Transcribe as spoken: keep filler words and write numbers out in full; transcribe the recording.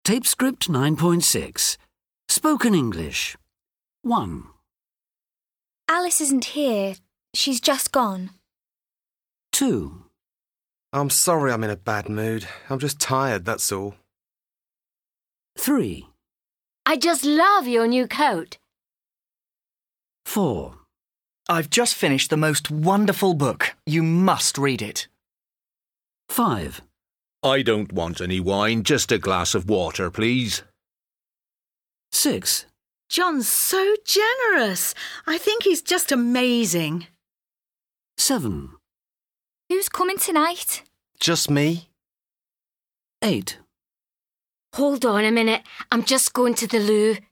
Tape script nine point six. Spoken English. one. Alice isn't here. She's just gone. two. I'm sorry I'm in a bad mood. I'm just tired, that's all. three. I just love your new coat. four. I've just finished the most wonderful book. You must read it. five. I don't want any wine, just a glass of water, please. six. John's so generous. I think he's just amazing. seven. Who's coming tonight? Just me? eight. Hold on a minute. I'm just going to the loo.